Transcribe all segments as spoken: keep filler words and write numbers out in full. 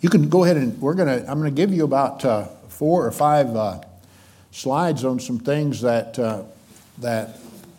You can go ahead and we're gonna. I'm gonna give you about uh, four or five uh, slides on some things that uh, that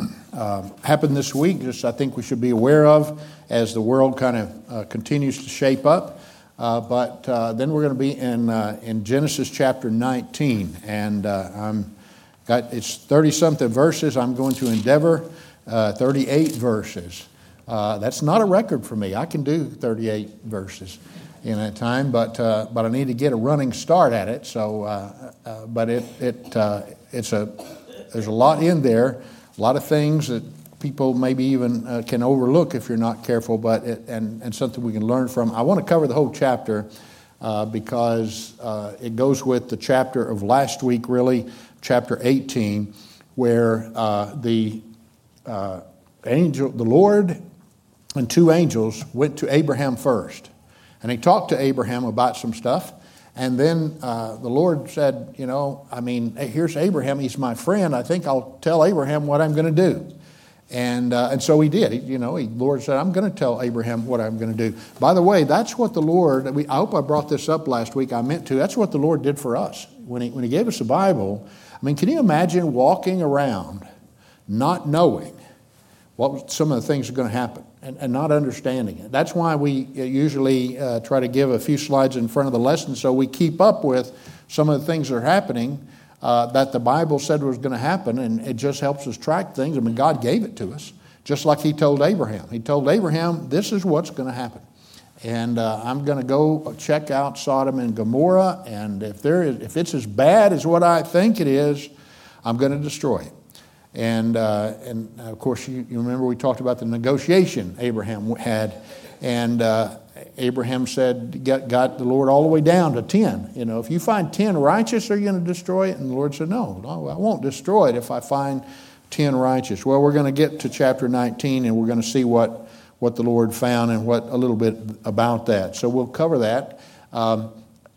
uh, happened this week. Just I think we should be aware of as the world kind of uh, continues to shape up. Uh, but uh, then we're going to be in uh, in Genesis chapter nineteen, and uh, I'm got it's thirty something verses. I'm going to endeavor uh, thirty-eight verses. Uh, that's not a record for me. I can do thirty-eight verses in that time, but uh, but I need to get a running start at it. So, uh, uh, but it it uh, it's a there's a lot in there, a lot of things that people maybe even uh, can overlook if you're not careful, but it, and and something we can learn from. I want to cover the whole chapter uh, because uh, it goes with the chapter of last week, really, chapter eighteen, where uh, the uh, angel, the Lord, and two angels went to Abraham first. And he talked to Abraham about some stuff. And then uh, the Lord said, you know, I mean, hey, here's Abraham. He's my friend. I think I'll tell Abraham what I'm going to do. And uh, and so he did. He, you know, the Lord said, I'm going to tell Abraham what I'm going to do. By the way, that's what the Lord, we, I hope I brought this up last week. I meant to. That's what the Lord did for us. When he, when he gave us the Bible, I mean, can you imagine walking around not knowing what some of the things are going to happen? And, and not understanding it. That's why we usually uh, try to give a few slides in front of the lesson so we keep up with some of the things that are happening uh, that the Bible said was going to happen, and it just helps us track things. I mean, God gave it to us, just like he told Abraham. He told Abraham, this is what's going to happen. And uh, I'm going to go check out Sodom and Gomorrah, and if there is, if it's as bad as what I think it is, I'm going to destroy it. And uh, and of course, you, you remember we talked about the negotiation Abraham had, and uh, Abraham said, got, got the Lord all the way down to ten. You know, if you find ten righteous, are you going to destroy it? And the Lord said, no, no, I won't destroy it if I find ten righteous. Well, we're going to get to chapter nineteen, and we're going to see what what the Lord found and what a little bit about that. So we'll cover that. Um,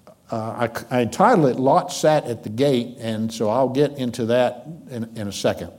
uh, I, I entitled it "Lot Sat at the Gate," and so I'll get into that in, in a second.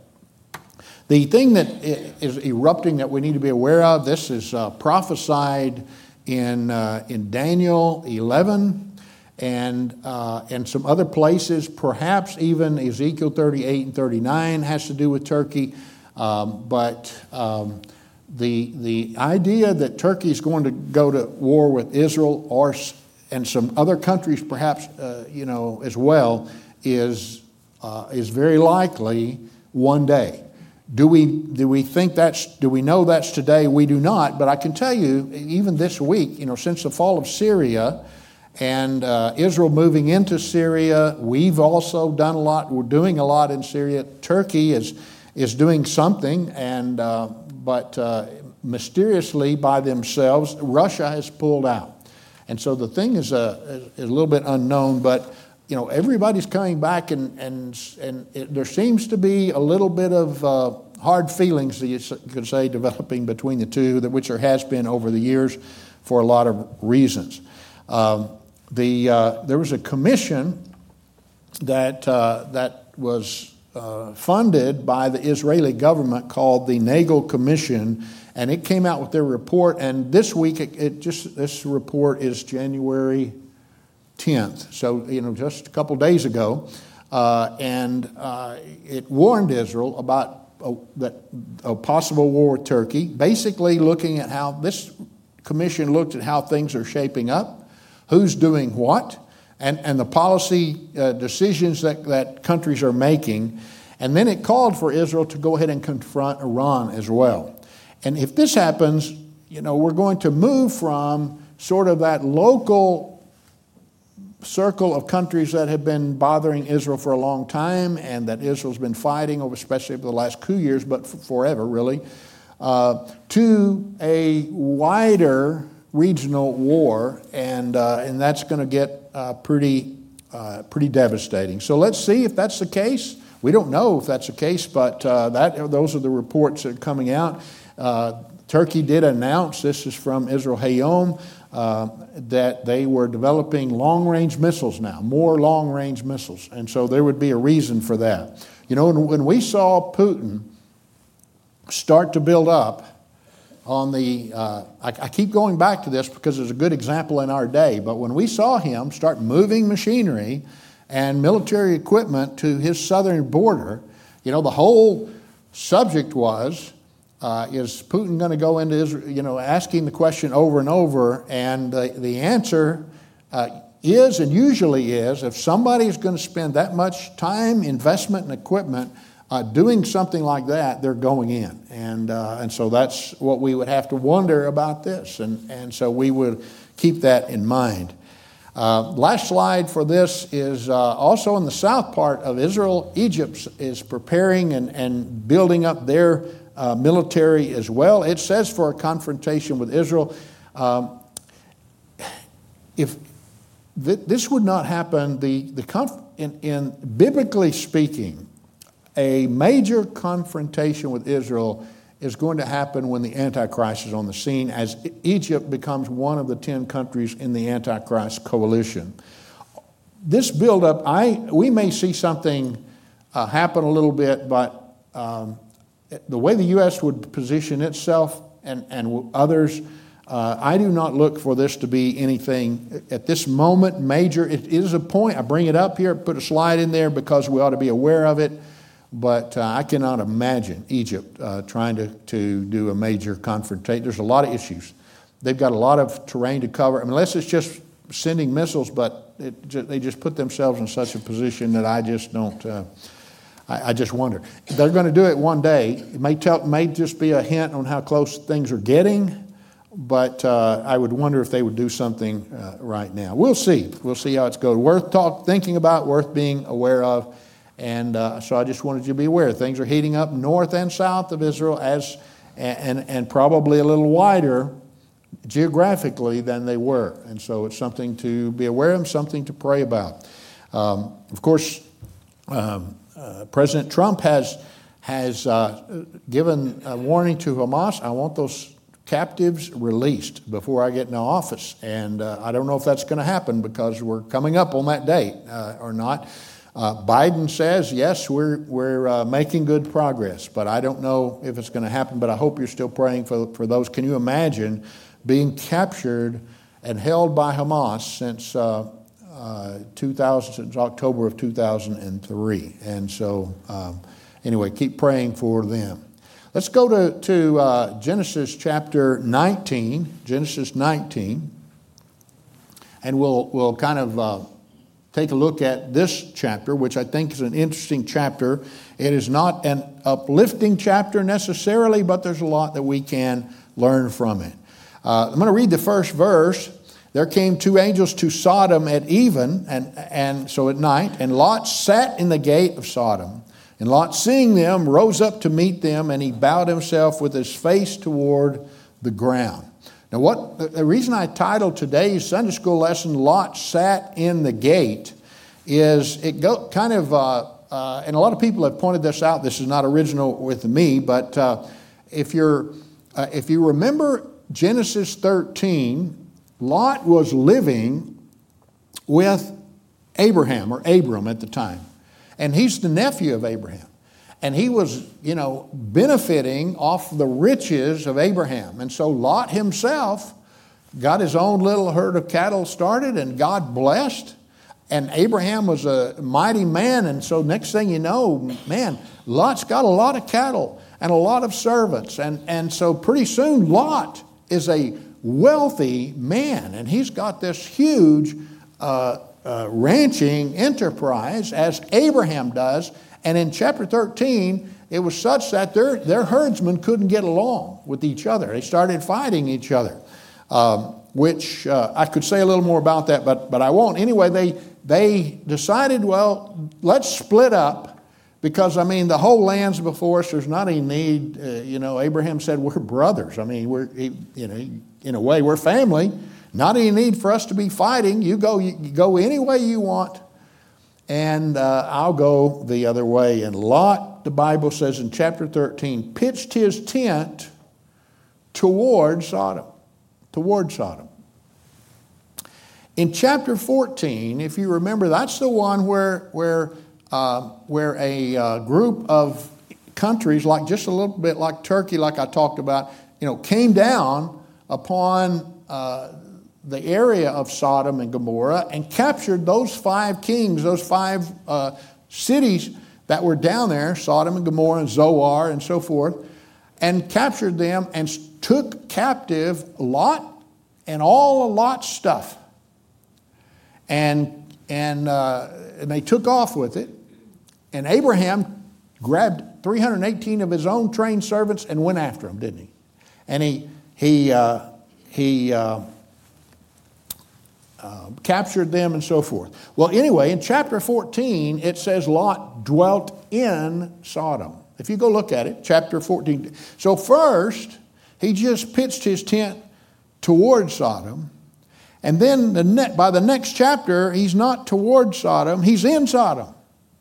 The thing that is erupting that we need to be aware of, this is uh, prophesied in uh, in Daniel eleven and uh, and some other places. Perhaps even Ezekiel thirty-eight and thirty-nine has to do with Turkey. Um, but um, the the idea that Turkey is going to go to war with Israel or and some other countries, perhaps uh, you know as well, is uh, is very likely one day. Do we do we think that's do we know that's today? We do not. But I can tell you, even this week, you know, since the fall of Syria and uh, Israel moving into Syria, we've also done a lot. We're doing a lot in Syria. Turkey is is doing something, and uh, but uh, mysteriously by themselves, Russia has pulled out, and so the thing is a is a little bit unknown, but. You know, everybody's coming back, and and and it, there seems to be a little bit of uh, hard feelings, you could say, developing between the two, that which there has been over the years for a lot of reasons. Um, the uh, there was a commission that uh, that was uh, funded by the Israeli government called the Nagel Commission, and it came out with their report. And this week, it, it just this report is January tenth, so you know, just a couple days ago, uh, and uh, it warned Israel about a, that a possible war with Turkey. Basically, looking at how this commission looked at how things are shaping up, who's doing what, and and the policy uh, decisions that that countries are making, and then it called for Israel to go ahead and confront Iran as well. And if this happens, you know, we're going to move from sort of that local circle of countries that have been bothering Israel for a long time and that Israel's been fighting over, especially over the last two years, but f- forever really, uh, to a wider regional war, and uh, and that's going to get uh, pretty uh, pretty devastating. So let's see if that's the case. We don't know if that's the case, but uh, that those are the reports that are coming out. Uh, Turkey did announce, this is from Israel Hayom, Uh, that they were developing long-range missiles now, more long-range missiles. And so there would be a reason for that. You know, when we saw Putin start to build up on the, uh, I, I keep going back to this because it's a good example in our day, but when we saw him start moving machinery and military equipment to his southern border, you know, the whole subject was, uh, is Putin going to go into Israel, you know, asking the question over and over, and the, the answer uh, is and usually is, if somebody is going to spend that much time, investment, and equipment uh, doing something like that, they're going in. And uh, and so that's what we would have to wonder about this. And, and so we would keep that in mind. Uh, last slide for this is uh, also in the south part of Israel. Egypt is preparing and, and building up their uh, military as well. It says for a confrontation with Israel. Um, if th- this would not happen, the, the conf- in, in biblically speaking, a major confrontation with Israel is going to happen when the Antichrist is on the scene, as Egypt becomes one of the ten countries in the Antichrist coalition. This buildup, I we may see something uh, happen a little bit, but um, the way the U S would position itself and, and others, uh, I do not look for this to be anything at this moment major. It is a point, I bring it up here, put a slide in there because we ought to be aware of it. But uh, I cannot imagine Egypt uh, trying to, to do a major confrontation. There's a lot of issues. They've got a lot of terrain to cover. I mean, unless it's just sending missiles, but it just, they just put themselves in such a position that I just don't, uh, I, I just wonder. They're going to do it one day. It may, tell, may just be a hint on how close things are getting, but uh, I would wonder if they would do something uh, right now. We'll see. We'll see how it's going. Worth talk, thinking about, worth being aware of. And uh, so I just wanted you to be aware. Things are heating up north and south of Israel, as and, and probably a little wider geographically than they were. And so it's something to be aware of, something to pray about. Um, of course, um, uh, President Trump has, has uh, given a warning to Hamas. I want those captives released before I get into office. And uh, I don't know if that's going to happen because we're coming up on that date uh, or not. Uh, Biden says, yes, we're we're uh, making good progress, but I don't know if it's going to happen, but I hope you're still praying for, for those. Can you imagine being captured and held by Hamas since uh, uh, two thousand, since October of two thousand three? And so, um, anyway, keep praying for them. Let's go to, to uh, Genesis chapter nineteen, Genesis nineteen, and we'll, we'll kind of... Uh, take a look at this chapter, which I think is an interesting chapter. It is not an uplifting chapter necessarily, but there's a lot that we can learn from it. Uh, I'm going to read the first verse. There came two angels to Sodom at even, and, and so at night, and Lot sat in the gate of Sodom. And Lot, seeing them, rose up to meet them, and he bowed himself with his face toward the ground. Now, what the reason I titled today's Sunday school lesson, Lot Sat in the Gate, is it go, kind of, uh, uh, and a lot of people have pointed this out. This is not original with me, but uh, if you're, uh, if you remember Genesis thirteen, Lot was living with Abraham, or Abram at the time. And he's the nephew of Abraham. And he was, you know, benefiting off the riches of Abraham. And so Lot himself got his own little herd of cattle started, and God blessed. And Abraham was a mighty man. And so next thing you know, man, Lot's got a lot of cattle and a lot of servants. And, and so pretty soon Lot is a wealthy man. And he's got this huge uh, uh, ranching enterprise, as Abraham does. And in chapter thirteen, it was such that their, their herdsmen couldn't get along with each other. They started fighting each other, um, which uh, I could say a little more about that, but, but I won't. Anyway, they, they decided, well, let's split up because, I mean, the whole land's before us. There's not any need. Uh, you know, Abraham said we're brothers. I mean, we're, you know, in a way, we're family. Not any need for us to be fighting. You go, you go any way you want. And uh, I'll go the other way. And Lot, the Bible says in chapter thirteen, pitched his tent toward Sodom. Toward Sodom. In chapter fourteen, if you remember, that's the one where where uh, where a uh, group of countries, like just a little bit like Turkey, like I talked about, you know, came down upon uh, the area of Sodom and Gomorrah and captured those five kings, those five uh, cities that were down there, Sodom and Gomorrah and Zoar and so forth, and captured them and took captive Lot and all of Lot's stuff. And, and, uh, and they took off with it. And Abraham grabbed three hundred eighteen of his own trained servants and went after them, didn't he? And he, he, uh, he uh, uh, captured them and so forth. Well, anyway, in chapter fourteen, it says Lot dwelt in Sodom. If you go look at it, chapter fourteen. So first, he just pitched his tent toward Sodom. And then the ne- by the next chapter, he's not toward Sodom, he's in Sodom.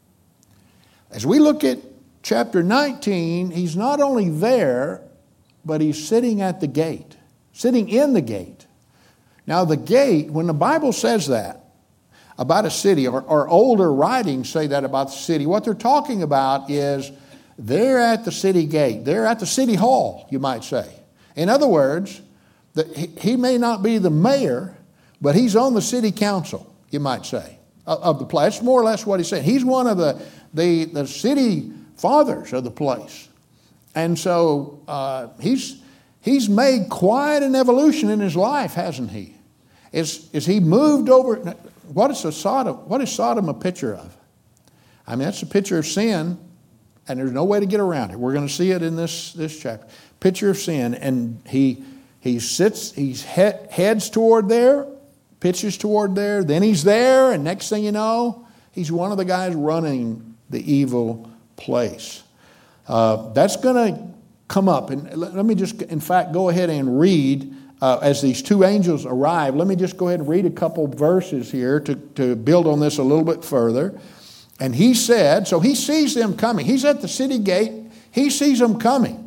As we look at chapter nineteen, he's not only there, but he's sitting at the gate, sitting in the gate. Now the gate, when the Bible says that about a city, or, or older writings say that about the city, what they're talking about is they're at the city gate. They're at the city hall, you might say. In other words, the, he, he may not be the mayor, but he's on the city council, you might say, of, of the place. That's more or less what he's saying. He's one of the, the, the city fathers of the place. And so uh, he's, he's made quite an evolution in his life, hasn't he? Is, is he moved over? What is, a Sodom, what is Sodom a picture of? I mean, that's a picture of sin, and there's no way to get around it. We're going to see it in this, this chapter. Picture of sin, and he he sits, he he, heads toward there, pitches toward there, then he's there, and next thing you know, he's one of the guys running the evil place. Uh, that's going to come up, and let, let me just, in fact, go ahead and read uh, as these two angels arrive. Let me just go ahead and read a couple verses here to, to build on this a little bit further. And he said, so he sees them coming. He's at the city gate. He sees them coming.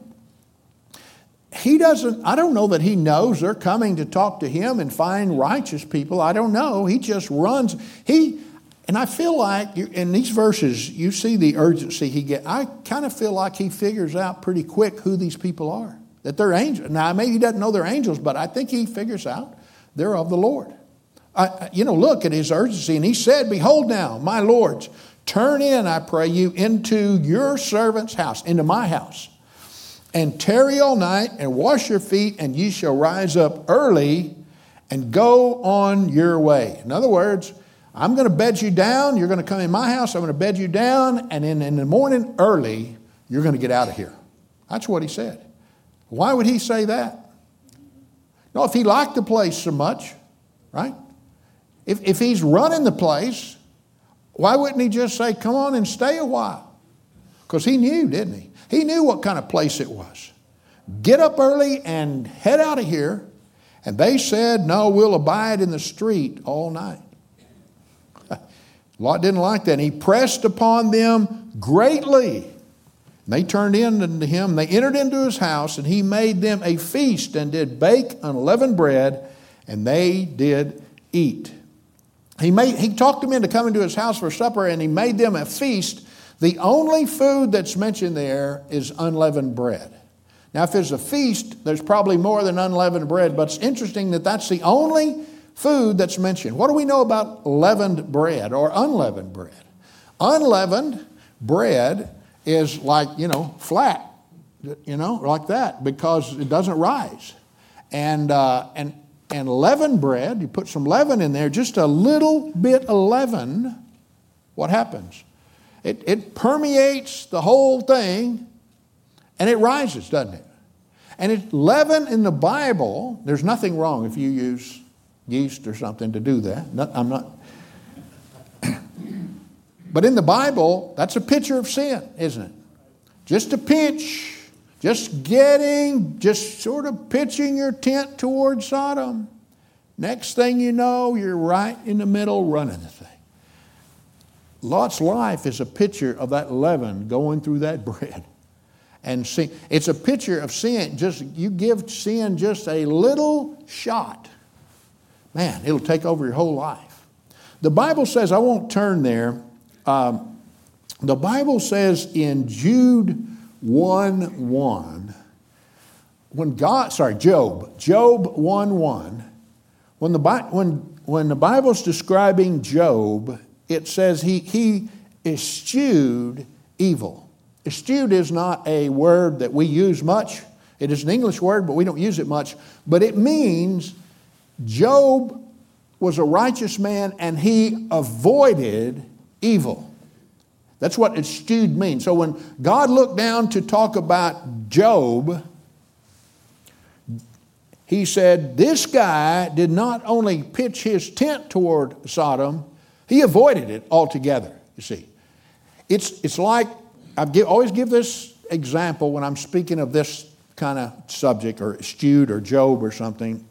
He doesn't, I don't know that he knows they're coming to talk to him and find righteous people. I don't know. He just runs. He, and I feel like in these verses, you see the urgency he gets. I kind of feel like he figures out pretty quick who these people are, that they're angels. Now, maybe he doesn't know they're angels, but I think he figures out they're of the Lord. I, you know, look at his urgency. And he said, behold now, my lords, turn in, I pray you, into your servant's house, into my house, and tarry all night, and wash your feet, and ye shall rise up early and go on your way. In other words, I'm going to bed you down. You're going to come in my house. I'm going to bed you down. And in, in the morning early, you're going to get out of here. That's what he said. Why would he say that? No, if he liked the place so much, right? If, if he's running the place, why wouldn't he just say, come on and stay a while? Because he knew, didn't he? He knew what kind of place it was. Get up early and head out of here. And they said, no, we'll abide in the street all night. Lot didn't like that. And he pressed upon them greatly. And they turned in unto him. They entered into his house, and he made them a feast and did bake unleavened bread, and they did eat. He made, he talked them into coming to his house for supper, and he made them a feast. The only food that's mentioned there is unleavened bread. Now, if it's a feast, there's probably more than unleavened bread, but it's interesting that that's the only food that's mentioned. What do we know about leavened bread or unleavened bread? Unleavened bread is like, you know, flat, you know, like that, because it doesn't rise. And, uh, and, and leavened bread, you put some leaven in there, just a little bit of leaven, what happens? It, it permeates the whole thing, and it rises, doesn't it? And it, leaven in the Bible, there's nothing wrong if you use yeast or something to do that. Not, I'm not. But in the Bible, that's a picture of sin, isn't it? Just a pinch, just getting, just sort of pitching your tent toward Sodom. Next thing you know, you're right in the middle running the thing. Lot's life is a picture of that leaven going through that bread. And sin. It's a picture of sin. Just you give sin just a little shot. Man, it'll take over your whole life. The Bible says, I won't turn there. Um, the Bible says in Jude one one, when God, sorry, Job, Job one one, when the, when, when the Bible's describing Job, it says he, he eschewed evil. Eschewed is not a word that we use much. It is an English word, but we don't use it much. But it means Job was a righteous man and he avoided evil. That's what eschewed means. So when God looked down to talk about Job, he said, this guy did not only pitch his tent toward Sodom, he avoided it altogether, you see. It's, it's like, I give, always give this example when I'm speaking of this kind of subject, or eschewed, or Job, or something.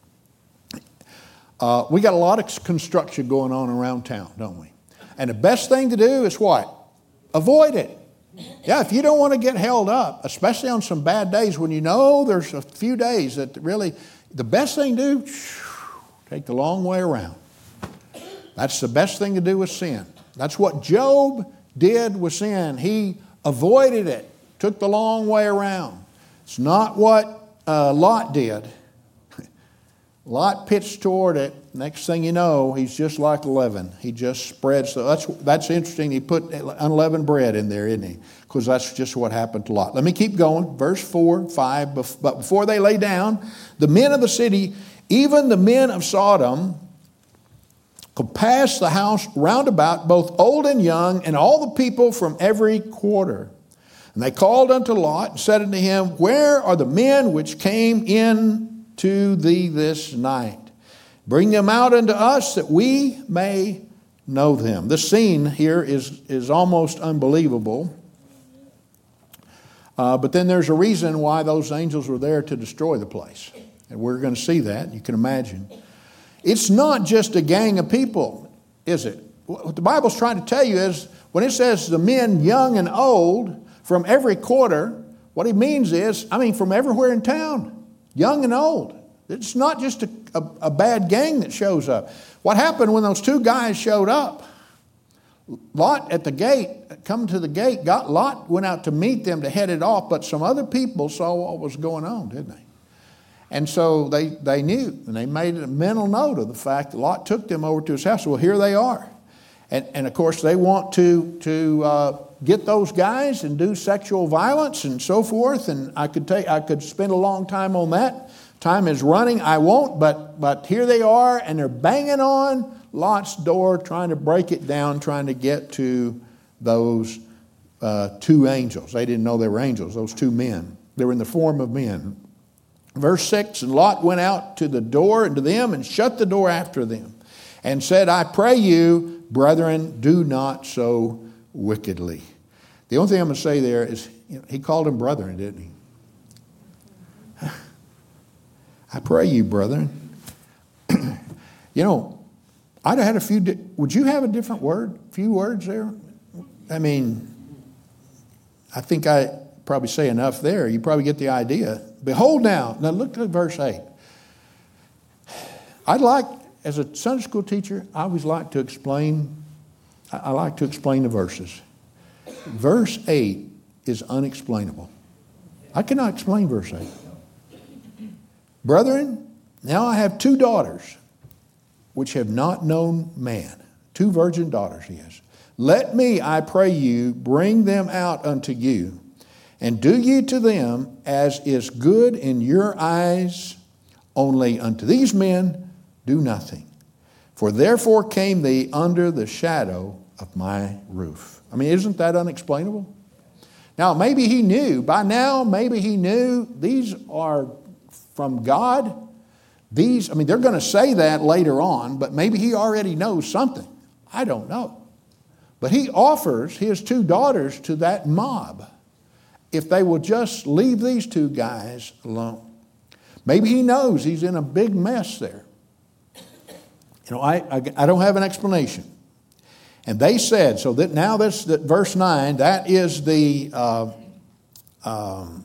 Uh, we got a lot of construction going on around town, don't we? And the best thing to do is what? Avoid it. Yeah, if you don't want to get held up, especially on some bad days when you know there's a few days that really, the best thing to do, take the long way around. That's the best thing to do with sin. That's what Job did with sin. He avoided it, took the long way around. It's not what uh, Lot did. Lot pitched toward it. Next thing you know, he's just like leaven. He just spreads. So that's that's interesting. He put unleavened bread in there, isn't he? Because that's just what happened to Lot. Let me keep going. Verse four, five. But before they lay down, the men of the city, even the men of Sodom, compassed the house round about, both old and young, and all the people from every quarter. And they called unto Lot and said unto him, where are the men which came in to thee this night? Bring them out unto us that we may know them. This scene here is, is almost unbelievable. Uh, but then there's a reason why those angels were there to destroy the place. And we're going to see that, you can imagine. It's not just a gang of people, is it? What the Bible's trying to tell you is, when it says the men young and old from every quarter, what it means is, I mean, from everywhere in town. Young and old. It's not just a, a, a bad gang that shows up. What happened when those two guys showed up? Lot at the gate, coming to the gate, got, Lot went out to meet them to head it off, but some other people saw what was going on, didn't they? And so they, they knew, and they made a mental note of the fact that Lot took them over to his house. Well, here they are. And, and of course, they want to, to uh, get those guys and do sexual violence and so forth. And I could take, I could spend a long time on that. Time is running. I won't, but, but here they are, and they're banging on Lot's door, trying to break it down, trying to get to those uh, two angels. They didn't know they were angels, those two men. They were in the form of men. Verse six, and Lot went out to the door and to them and shut the door after them and said, I pray you, brethren, do not so wickedly. The only thing I'm going to say there is, you know, he called them brethren, didn't he? I pray you, brethren. You know, I'd have had a few, di- would you have a different word? A few words there? I mean, I think I probably say enough there. You probably get the idea. Behold now, now look at verse eight. I'd like, as a Sunday school teacher, I always like to explain, I like to explain the verses. Verse eight is unexplainable. I cannot explain verse eight. Brethren, now I have two daughters which have not known man. Two virgin daughters he has. Let me, I pray you, bring them out unto you, and do ye to them as is good in your eyes, only unto these men do nothing. For therefore came they under the shadow of my roof. I mean, isn't that unexplainable? Now, maybe he knew. By now, maybe he knew these are from God. These, I mean, they're going to say that later on, but maybe he already knows something. I don't know. But he offers his two daughters to that mob if they will just leave these two guys alone. Maybe he knows he's in a big mess there. You know, I, I, I don't have an explanation. And they said, so that now this, that verse nine, that is the, uh, um,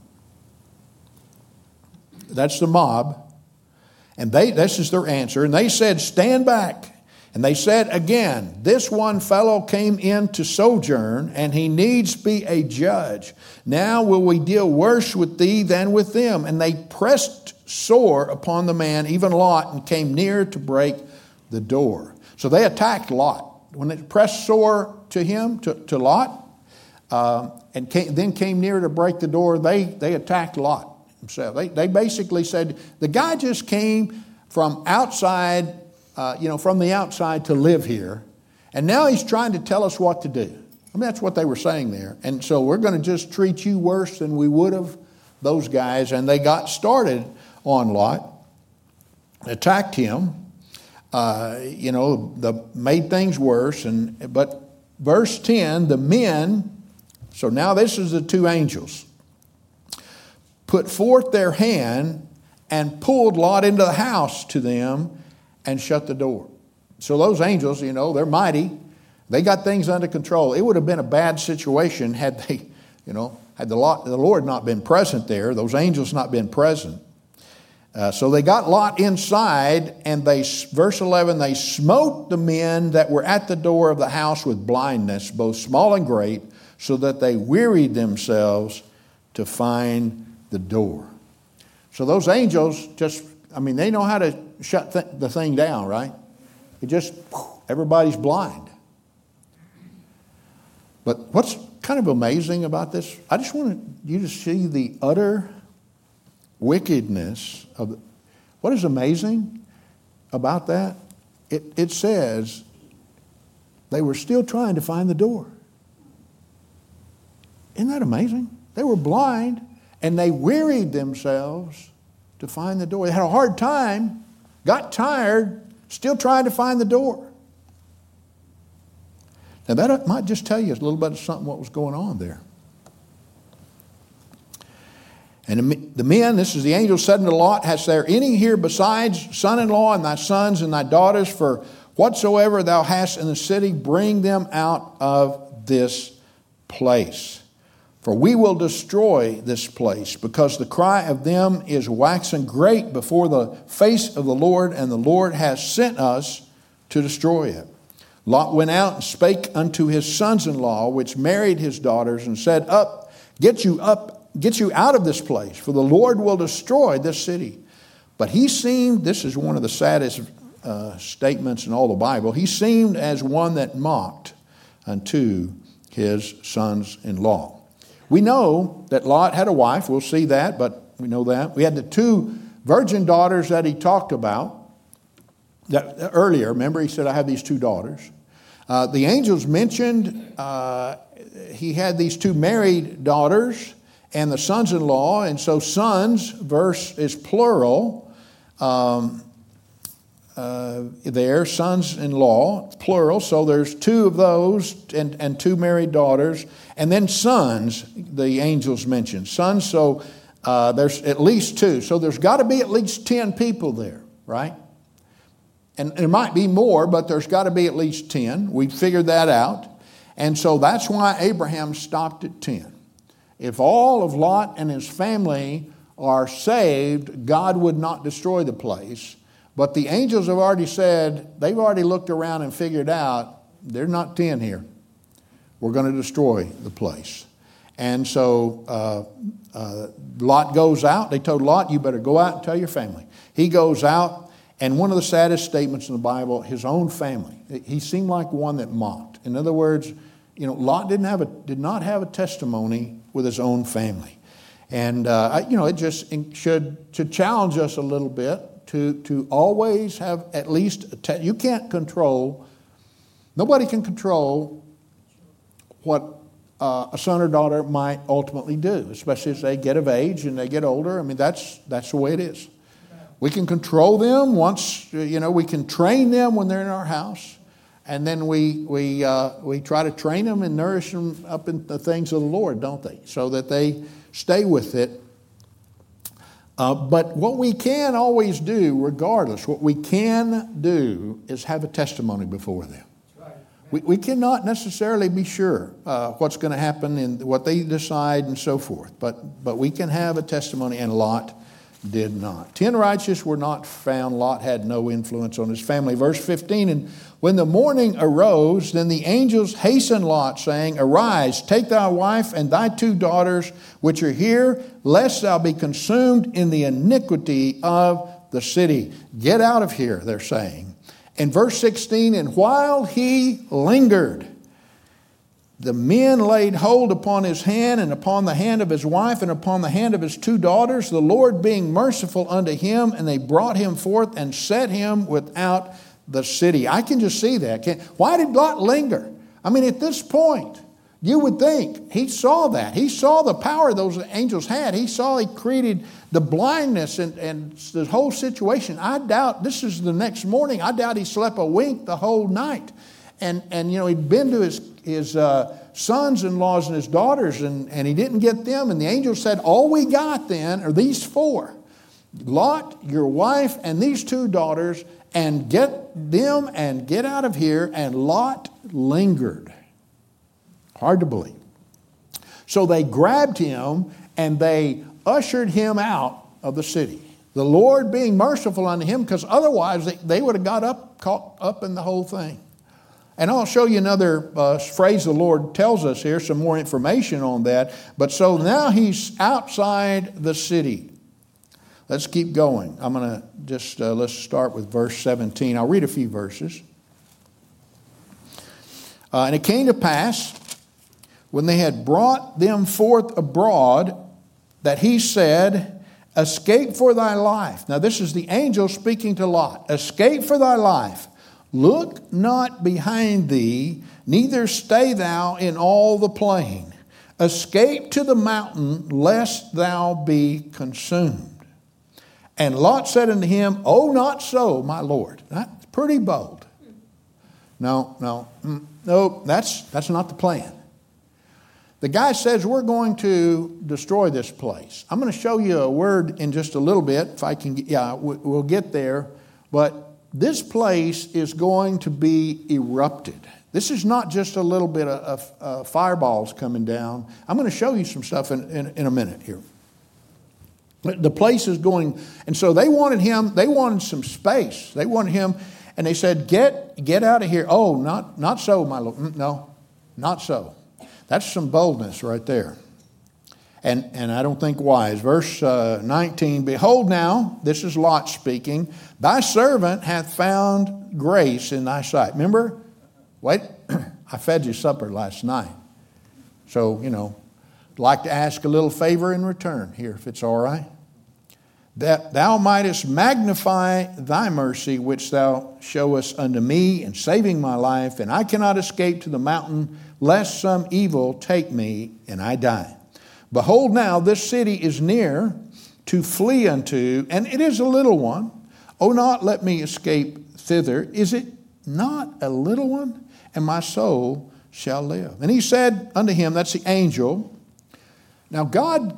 that's the mob. And they, this is their answer. And they said, stand back. And they said again, this one fellow came in to sojourn, and he needs be a judge. Now will we deal worse with thee than with them? And they pressed sore upon the man, even Lot, and came near to break the door. So they attacked Lot. When they pressed sore to him, to, to Lot, uh, and came, then came near to break the door, they, they attacked Lot himself. They, they basically said, the guy just came from outside, uh, you know, from the outside to live here, and now he's trying to tell us what to do. I mean, that's what they were saying there. And so we're going to just treat you worse than we would have those guys. And they got started on Lot, attacked him, uh, you know, the, made things worse. And but verse ten, the men, so now this is the two angels, put forth their hand and pulled Lot into the house to them and shut the door. So those angels, you know, they're mighty. They got things under control. It would have been a bad situation had they, you know, had the, Lot, the Lord not been present there, those angels not been present. Uh, so they got Lot inside, and they, verse eleven, they smote the men that were at the door of the house with blindness, both small and great, so that they wearied themselves to find the door. So those angels just, I mean, they know how to shut th- the thing down, right? It just, everybody's blind. But what's kind of amazing about this, I just want you to see the utter wickedness of the, what is amazing about that? It, it says they were still trying to find the door. Isn't that amazing? They were blind and they wearied themselves to find the door. They had a hard time, got tired, still trying to find the door. Now that might just tell you a little bit of something what was going on there. And the men, this is the angel said unto Lot, hast there any here besides son-in-law and thy sons and thy daughters? For whatsoever thou hast in the city, bring them out of this place. For we will destroy this place, because the cry of them is waxen great before the face of the Lord, and the Lord has sent us to destroy it. Lot went out and spake unto his sons-in-law, which married his daughters, and said, Up, get you up, get you out of this place, for the Lord will destroy this city. But he seemed, this is one of the saddest uh, statements in all the Bible, he seemed as one that mocked unto his sons-in-law. We know that Lot had a wife. We'll see that, but we know that. We had the two virgin daughters that he talked about that, earlier. Remember, he said, I have these two daughters. Uh, the angels mentioned uh, he had these two married daughters and the sons-in-law. And so sons, verse is plural. Um, uh, there, sons-in-law, plural. So there's two of those and, and two married daughters. And then sons, the angels mentioned. Sons, so uh, there's at least two. So there's got to be at least ten people there, right? And there might be more, but there's got to be at least ten. We figured that out. And so that's why Abraham stopped at ten. If all of Lot and his family are saved, God would not destroy the place. But the angels have already said, they've already looked around and figured out, there's not ten here. We're going to destroy the place. And so uh, uh, Lot goes out. They told Lot, you better go out and tell your family. He goes out, and one of the saddest statements in the Bible, his own family. He seemed like one that mocked. In other words, you know, Lot didn't have a, did not have a testimony with his own family. And, uh, you know, it just should, should challenge us a little bit to, to always have at least, a te- you can't control, nobody can control what uh, a son or daughter might ultimately do, especially as they get of age and they get older. I mean, that's that's the way it is. We can control them once, you know, we can train them when they're in our house. And then we we uh, we try to train them and nourish them up in the things of the Lord, don't they? So that they stay with it. Uh, but what we can always do, regardless, what we can do is have a testimony before them. We, we cannot necessarily be sure uh, what's going to happen and what they decide and so forth. But but we can have a testimony, and Lot did not. Ten righteous were not found. Lot had no influence on his family. Verse fifteen, and when the morning arose, then the angels hastened Lot, saying, Arise, take thy wife and thy two daughters, which are here, lest thou be consumed in the iniquity of the city. Get out of here, they're saying. In verse sixteen, and while he lingered, the men laid hold upon his hand and upon the hand of his wife and upon the hand of his two daughters, the Lord being merciful unto him, and they brought him forth and set him without the city. I can just see that. Why did Lot linger? I mean, at this point, you would think he saw that. He saw the power those angels had. He saw he created the blindness and, and the whole situation. I doubt, this is the next morning, I doubt he slept a wink the whole night. And, and you know, he'd been to his, his uh, sons-in-laws and his daughters, and, and he didn't get them. And the angel said, all we got then are these four. Lot, your wife, and these two daughters, and get them and get out of here. And Lot lingered. Hard to believe. So they grabbed him and they ushered him out of the city. The Lord being merciful unto him, because otherwise they, they would have got up, caught up in the whole thing. And I'll show you another uh, phrase the Lord tells us here, some more information on that. But so now he's outside the city. Let's keep going. I'm going to just, uh, let's start with verse seventeen. I'll read a few verses. Uh, and it came to pass, when they had brought them forth abroad, that he said, Escape for thy life. Now this is the angel speaking to Lot. Escape for thy life. Look not behind thee, neither stay thou in all the plain. Escape to the mountain, lest thou be consumed. And Lot said unto him, Oh, not so, my Lord. That's pretty bold. No, no, no, that's, that's not the plan. The guy says, we're going to destroy this place. I'm going to show you a word in just a little bit, if I can get, yeah, we'll get there. But this place is going to be erupted. This is not just a little bit of, of uh, fireballs coming down. I'm going to show you some stuff in, in, in a minute here. The place is going, and so they wanted him, they wanted some space. They wanted him, and they said, get, get out of here. Oh, not, not so, my Lord. No, not so. That's some boldness right there. And, and I don't think wise. Verse uh, nineteen, Behold now, this is Lot speaking, thy servant hath found grace in thy sight. Remember? Wait, I fed you supper last night. So, you know, I'd like to ask a little favor in return here, if it's all right. That thou mightest magnify thy mercy, which thou showest unto me in saving my life, and I cannot escape to the mountain, lest some evil take me and I die. Behold now, this city is near to flee unto, and it is a little one. O not let me escape thither. Is it not a little one? And my soul shall live. And he said unto him, that's the angel. Now God,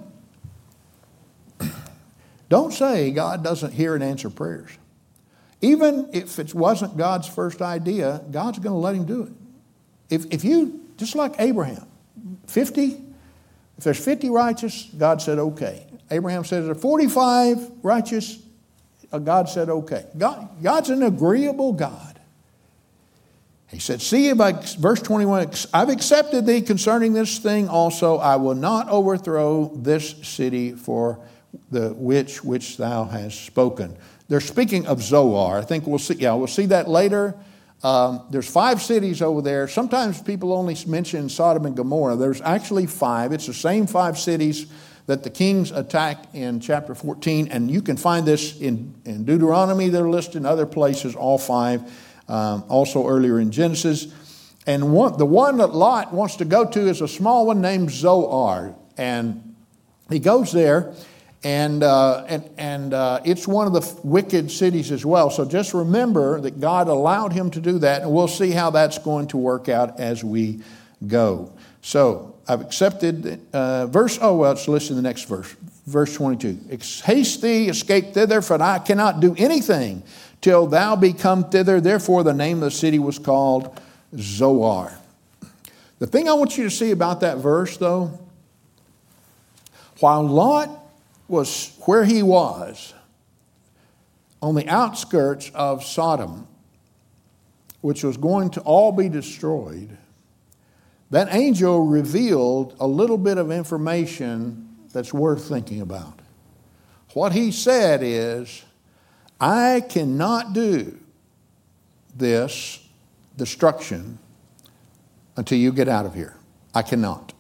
don't say God doesn't hear and answer prayers. Even if it wasn't God's first idea, God's going to let him do it. If, if you, just like Abraham, fifty, if there's fifty righteous, God said, okay. Abraham said, there are forty-five righteous, God said, okay. God, God's an agreeable God. He said, see, if I, verse twenty-one, I've accepted thee concerning this thing also. I will not overthrow this city for the which which thou hast spoken. They're speaking of Zoar. I think we'll see, yeah, we'll see that later. Um, there's five cities over there. Sometimes people only mention Sodom and Gomorrah. There's actually five. It's the same five cities that the kings attacked in chapter fourteen. And you can find this in, in Deuteronomy. They're listed in other places, all five. Um, also earlier in Genesis. And one, the one that Lot wants to go to is a small one named Zoar. And he goes there. And uh, and, and uh, it's one of the wicked cities as well. So just remember that God allowed him to do that. And we'll see how that's going to work out as we go. So I've accepted, uh, verse, oh, well, let's listen to the next verse. Verse twenty-two. Haste thee, escape thither, for I cannot do anything till thou be come thither. Therefore the name of the city was called Zoar. The thing I want you to see about that verse, though, while Lot was where he was, on the outskirts of Sodom, which was going to all be destroyed, that angel revealed a little bit of information that's worth thinking about. What he said is, I cannot do this destruction until you get out of here. I cannot.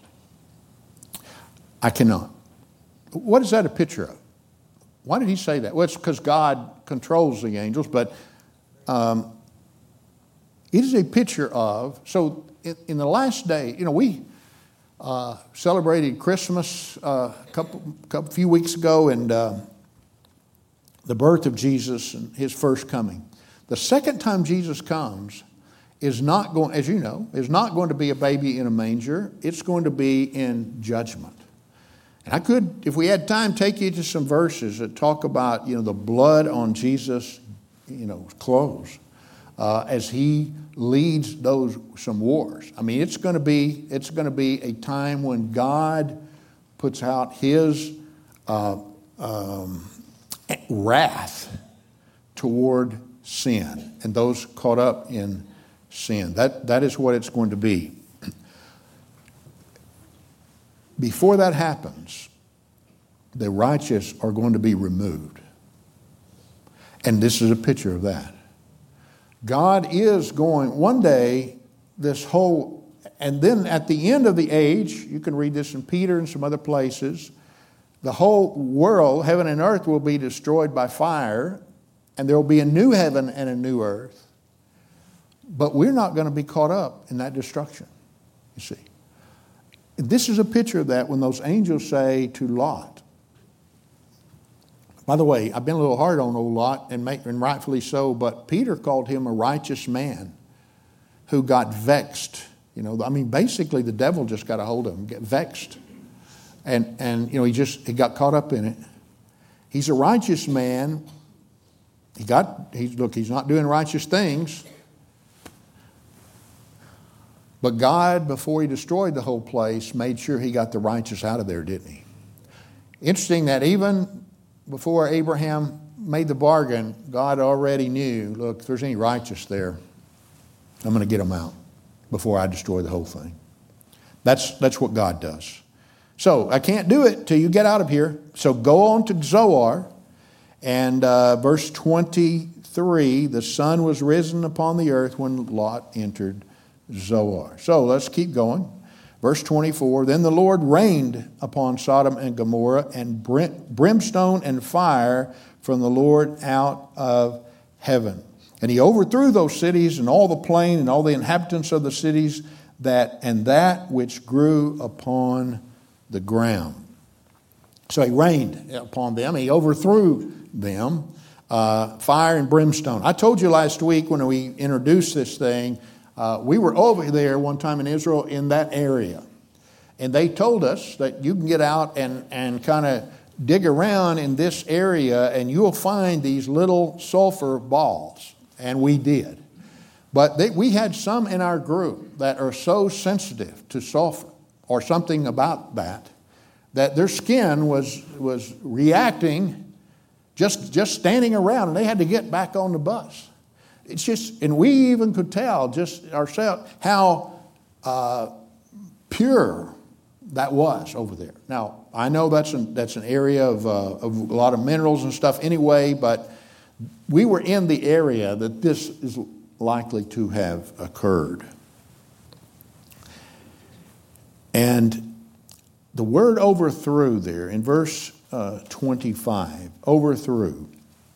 I cannot. What is that a picture of? Why did he say that? Well, it's because God controls the angels, but um, it is a picture of, so in, in the last day, you know, we uh, celebrated Christmas uh, a couple, couple few weeks ago, and uh, the birth of Jesus and his first coming. The second time Jesus comes is not going, as you know, is not going to be a baby in a manger. It's going to be in judgment. And I could, if we had time, take you to some verses that talk about, you know, the blood on Jesus, you know, clothes, uh, as he leads those some wars. I mean, it's going to be it's going to be a time when God puts out his uh, um, wrath toward sin and those caught up in sin. That that is what it's going to be. Before that happens, the righteous are going to be removed. And this is a picture of that. God is going, one day, this whole, and then at the end of the age, you can read this in Peter and some other places, the whole world, heaven and earth, will be destroyed by fire, and there will be a new heaven and a new earth. But we're not going to be caught up in that destruction, you see. This is a picture of that when those angels say to Lot. By the way, I've been a little hard on old Lot, and, make, and rightfully so, but Peter called him a righteous man who got vexed. You know, I mean, basically the devil just got a hold of him, get vexed. And, and you know, he just he got caught up in it. He's a righteous man. He got, he's, look, he's not doing righteous things. But God, before he destroyed the whole place, made sure he got the righteous out of there, didn't he? Interesting that even before Abraham made the bargain, God already knew, look, if there's any righteous there, I'm going to get them out before I destroy the whole thing. That's, that's what God does. So I can't do it till you get out of here. So go on to Zoar, and uh, verse twenty-three, the sun was risen upon the earth when Lot entered Zoar. So let's keep going. Verse twenty-four, then the Lord rained upon Sodom and Gomorrah and brimstone and fire from the Lord out of heaven. And he overthrew those cities and all the plain and all the inhabitants of the cities that and that which grew upon the ground. So he rained upon them. He overthrew them, uh, fire and brimstone. I told you last week when we introduced this thing, Uh, we were over there one time in Israel in that area. And they told us that you can get out and, and kind of dig around in this area and you'll find these little sulfur balls. And we did. But they, we had some in our group that are so sensitive to sulfur or something about that, that their skin was, was reacting just, just standing around, and they had to get back on the bus. It's just, and we even could tell just ourselves how uh, pure that was over there. Now, I know that's an, that's an area of, uh, of a lot of minerals and stuff anyway, but we were in the area that this is likely to have occurred. And the word overthrew there in verse uh, twenty-five, overthrew,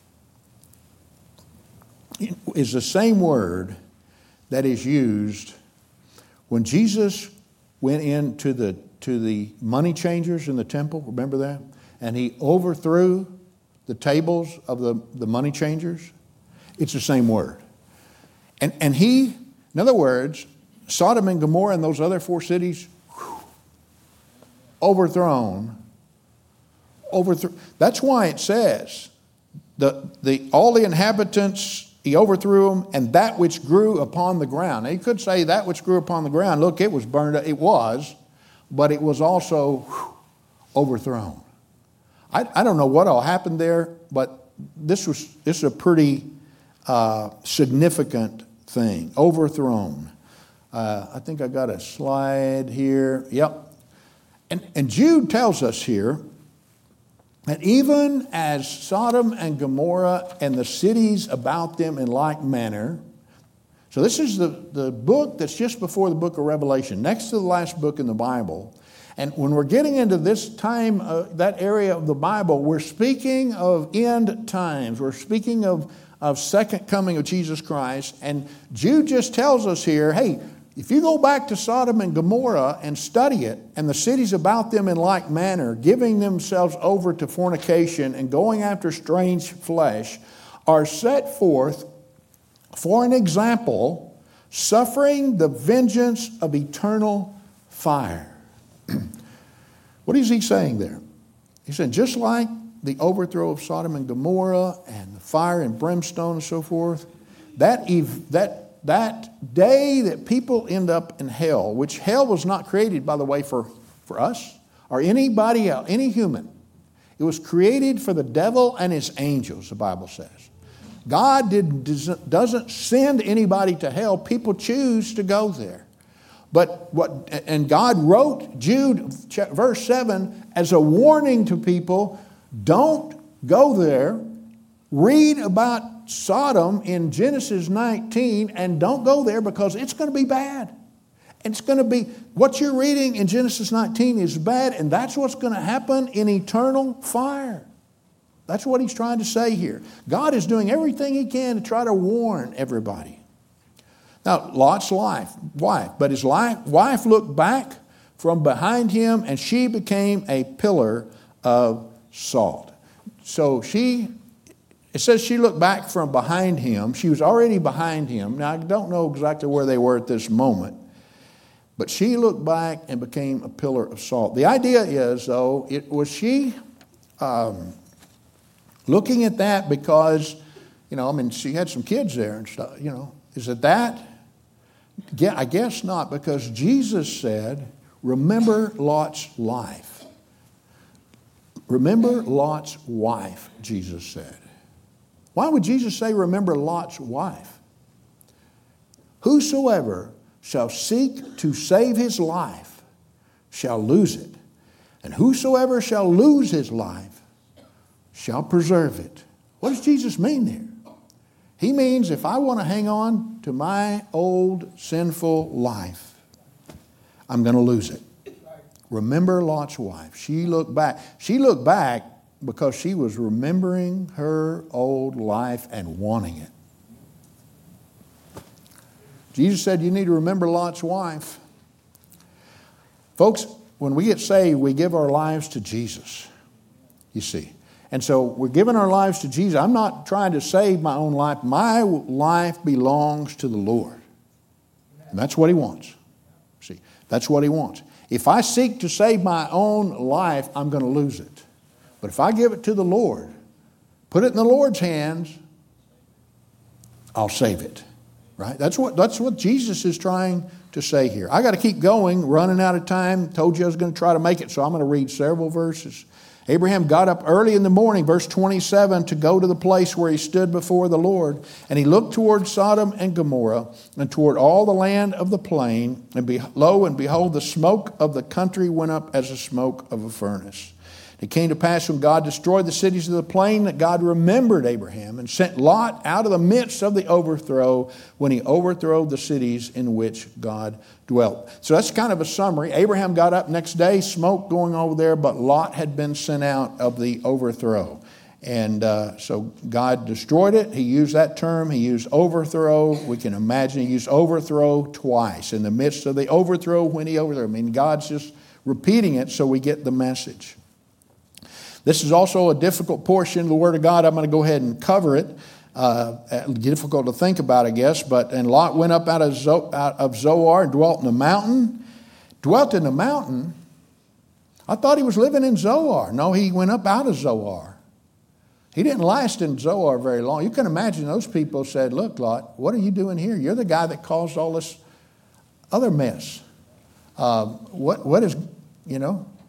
is the same word that is used when Jesus went into the to the money changers in the temple. Remember that? And he overthrew the tables of the, the money changers. It's the same word. And and he, in other words, Sodom and Gomorrah and those other four cities, whew, overthrown. Overthrown. That's why it says the the all the inhabitants. He overthrew them, and that which grew upon the ground. Now, you could say that which grew upon the ground. Look, it was burned up. It was, but it was also whew, overthrown. I, I don't know what all happened there, but this was this is a pretty uh, significant thing. Overthrown. Uh, I think I got a slide here. Yep. And, and Jude tells us here that even as Sodom and Gomorrah and the cities about them in like manner, so this is the, the book that's just before the book of Revelation, next to the last book in the Bible. And when we're getting into this time, uh, that area of the Bible, we're speaking of end times. We're speaking of, of second coming of Jesus Christ. And Jude just tells us here, hey, if you go back to Sodom and Gomorrah and study it, and the cities about them in like manner, giving themselves over to fornication and going after strange flesh, are set forth for an example, suffering the vengeance of eternal fire. What is he saying there? He said, just like the overthrow of Sodom and Gomorrah and the fire and brimstone and so forth, that ev- that that day that people end up in hell, which hell was not created, by the way, for, for us or anybody else, any human. It was created for the devil and his angels, the Bible says. God did, doesn't send anybody to hell. People choose to go there. But what, and God wrote Jude verse seven as a warning to people, don't go there. Read about Sodom in Genesis nineteen and don't go there because it's going to be bad. It's going to be, what you're reading in Genesis nineteen is bad, and that's what's going to happen in eternal fire. That's what he's trying to say here. God is doing everything he can to try to warn everybody. Now, Lot's life, wife, but his life, wife looked back from behind him and she became a pillar of salt. So she, it says she looked back from behind him. She was already behind him. Now, I don't know exactly where they were at this moment, but she looked back and became a pillar of salt. The idea is, though, it was she um, looking at that because, you know, I mean, she had some kids there and stuff, you know. Is it that? Yeah, I guess not, because Jesus said, remember Lot's life. Remember Lot's wife, Jesus said. Why would Jesus say, remember Lot's wife? Whosoever shall seek to save his life shall lose it. And whosoever shall lose his life shall preserve it. What does Jesus mean there? He means if I want to hang on to my old sinful life, I'm going to lose it. Remember Lot's wife. She looked back. She looked back because she was remembering her old life and wanting it. Jesus said you need to remember Lot's wife. Folks, when we get saved, we give our lives to Jesus, you see. And so we're giving our lives to Jesus. I'm not trying to save my own life. My life belongs to the Lord. And that's what he wants. See, that's what he wants. If I seek to save my own life, I'm going to lose it. But if I give it to the Lord, put it in the Lord's hands, I'll save it. Right? That's what, that's what Jesus is trying to say here. I got to keep going, running out of time. Told you I was going to try to make it, so I'm going to read several verses. Abraham got up early in the morning, verse twenty-seven, to go to the place where he stood before the Lord. And he looked toward Sodom and Gomorrah and toward all the land of the plain. And be, lo, and behold, the smoke of the country went up as the smoke of a furnace. It came to pass when God destroyed the cities of the plain that God remembered Abraham and sent Lot out of the midst of the overthrow when he overthrew the cities in which God dwelt. So that's kind of a summary. Abraham got up next day, smoke going over there, but Lot had been sent out of the overthrow. And uh, so God destroyed it. He used that term. He used overthrow. We can imagine he used overthrow twice. In the midst of the overthrow, when he overthrew. I mean, God's just repeating it so we get the message. This is also a difficult portion of the Word of God. I'm going to go ahead and cover it. Uh, difficult to think about, I guess. But and Lot went up out of, Zo- out of Zoar and dwelt in a mountain. Dwelt in a mountain? I thought he was living in Zoar. No, he went up out of Zoar. He didn't last in Zoar very long. You can imagine those people said, look, Lot, what are you doing here? You're the guy that caused all this other mess. Uh, what What is, you know...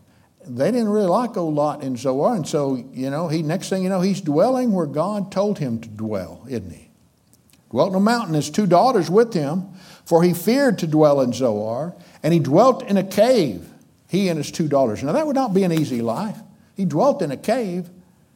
they didn't really like old Lot in Zoar. And so, you know, he next thing you know, he's dwelling where God told him to dwell, isn't he? Dwelt in a mountain, his two daughters with him, for he feared to dwell in Zoar, and he dwelt in a cave, he and his two daughters. Now that would not be an easy life. He dwelt in a cave.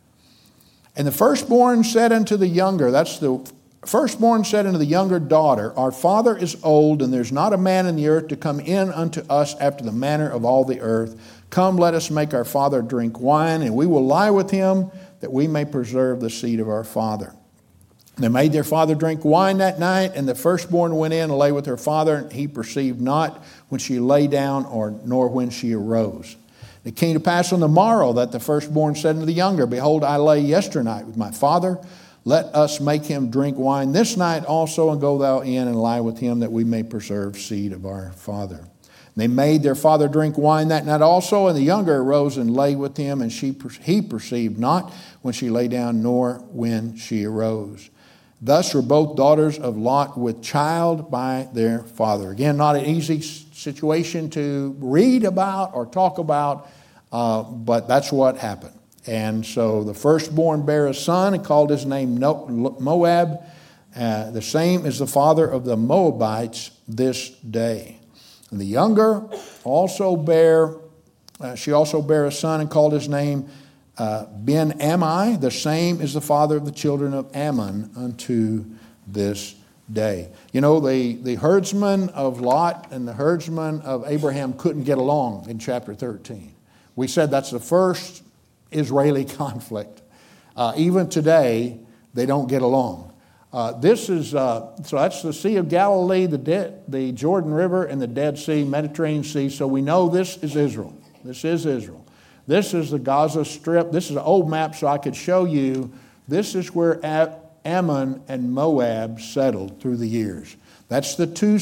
And the firstborn said unto the younger, that's the firstborn said unto the younger daughter, our father is old, and there's not a man in the earth to come in unto us after the manner of all the earth. Come, let us make our father drink wine, and we will lie with him, that we may preserve the seed of our father. They made their father drink wine that night, and the firstborn went in and lay with her father, and he perceived not when she lay down, or nor when she arose. It came to pass on the morrow that the firstborn said unto the younger, behold, I lay yesternight with my father. Let us make him drink wine this night also, and go thou in and lie with him, that we may preserve seed of our father. And they made their father drink wine that night also, and the younger arose and lay with him, and she he perceived not when she lay down, nor when she arose. Thus were both daughters of Lot with child by their father. Again, not an easy situation to read about or talk about, uh, but that's what happened. And so the firstborn bare a son and called his name Moab. Uh, the same is the father of the Moabites this day. And the younger also bare, uh, she also bare a son and called his name Uh, Ben-Ammi. The same is the father of the children of Ammon unto this day. You know, the, the herdsmen of Lot and the herdsmen of Abraham couldn't get along in chapter thirteen. We said that's the first Israeli conflict. Uh, even today, they don't get along. Uh, this is, uh, so that's the Sea of Galilee, the, De- the Jordan River, and the Dead Sea, Mediterranean Sea. So we know this is Israel. This is Israel. This is the Gaza Strip. This is an old map so I could show you. This is where Ammon and Moab settled through the years. That's the two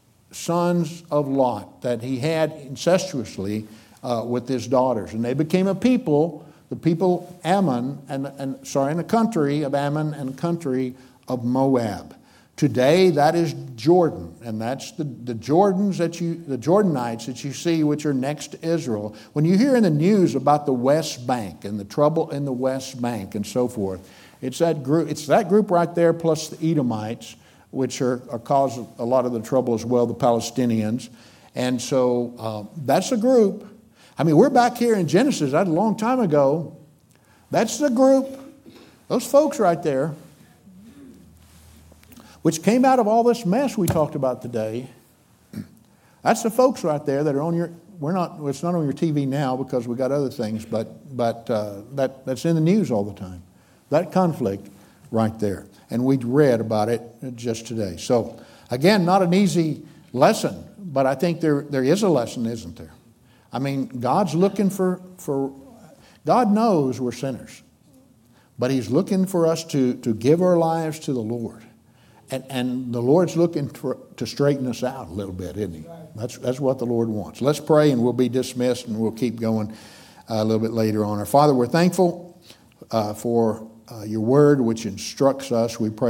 sons of Lot that he had incestuously uh, with his daughters. And they became a people, the people Ammon, and, and sorry, in the country of Ammon and country of Moab. Today, that is Jordan, and that's the, the Jordans that you, the Jordanites that you see, which are next to Israel. When you hear in the news about the West Bank and the trouble in the West Bank and so forth, it's that group, it's that group right there plus the Edomites, which are, are causing a lot of the trouble as well, the Palestinians. And so uh, that's a group. I mean, we're back here in Genesis, that's a long time ago. That's the group, those folks right there, which came out of all this mess we talked about today. That's the folks right there that are on your, we're not, it's not on your T V now because we got other things, but but uh, that, that's in the news all the time. That conflict right there. And we read about it just today. So, again, not an easy lesson, but I think there there is a lesson, isn't there? I mean, God's looking for, for God knows we're sinners, but He's looking for us to, to give our lives to the Lord. And, and the Lord's looking for, to straighten us out a little bit, isn't He? That's, that's what the Lord wants. Let's pray and we'll be dismissed and we'll keep going uh, a little bit later on. Our Father, we're thankful uh, for uh, your word which instructs us. We pray